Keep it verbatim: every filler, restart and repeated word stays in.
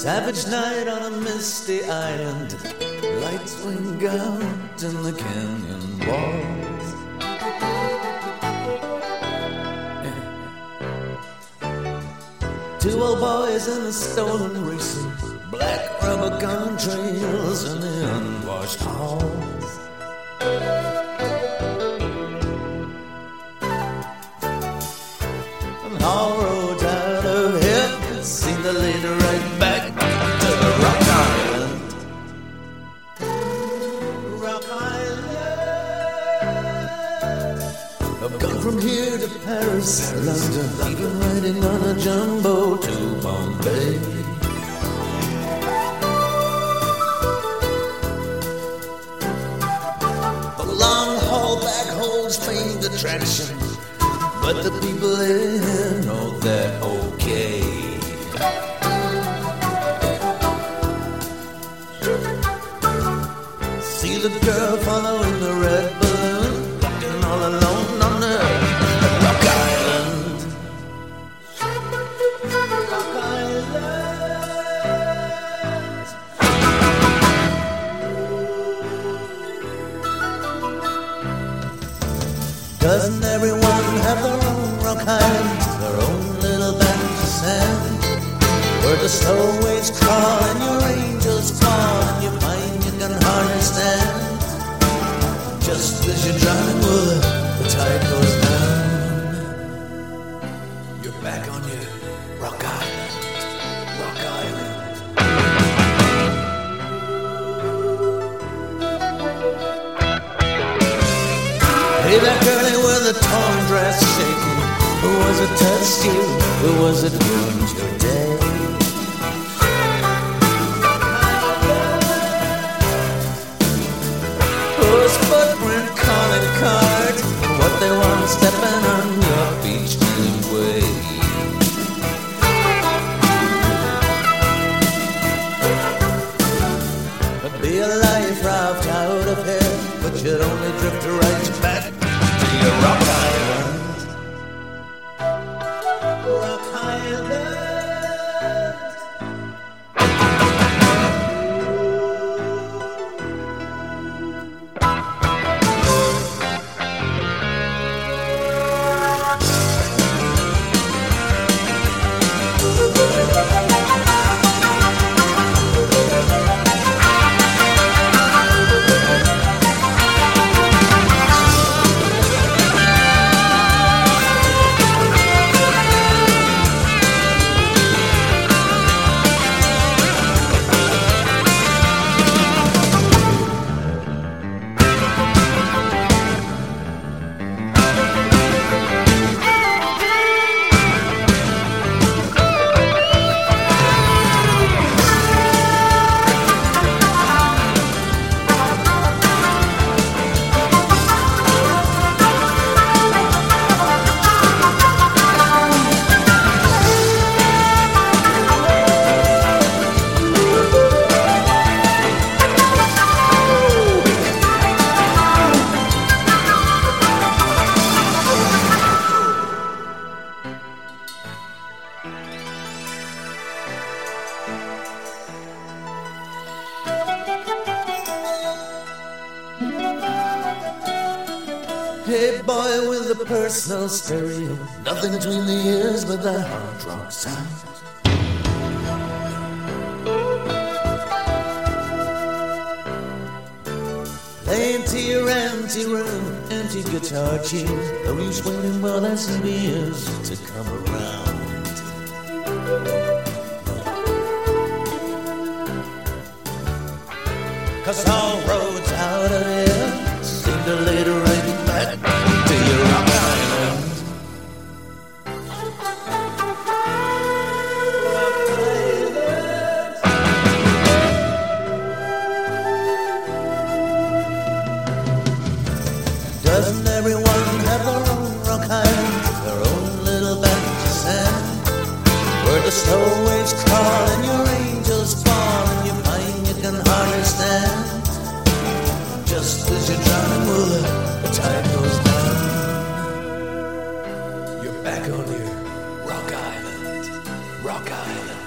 Savage night on a misty island, lights swing out in the canyon walls. Two old boys in a stolen racing, black rubber gun trails in the unwashed halls. And all roads out of here seem to lead right back to the Rock Island. Rock Island. I've gone from here to Paris, London, even riding on a jumbo to Bombay. The long haul back holds famed attraction, but the people here know they're okay. See the girl following the red balloon, walking all alone on the Rock Island. Rock Island. Doesn't everyone have their own Rock Island, their own little band of sand, where the slow waves crawl and your angels fall, and you find you can hardly stand. Just as you're drowning, well, the tide goes down. You're back on your Rock Island, Rock Island. Hey, that girlie with the torn dress shaking, who was it touched you? Who was it ruined your day? Whose footprint calling card? What they want stepping on your beach anyway? It'd be a life raft out of here, but you'd only drift right back to your Rock Island. Rock Island. Hey, boy with the personal stereo, nothing between the ears but that hard rock sound. Playing to your empty room, empty guitar tunes, no use waiting while that years to come around. Cause all roads out of here seem to lead right back to your Rock Island. Doesn't everyone have their own Rock Island, their own little band of sand, where the slow waves crawl and your angels fall, and you find you can hardly stand. Just as you're drowning, well, the tide goes down. You're back on your Rock Island, Rock Island.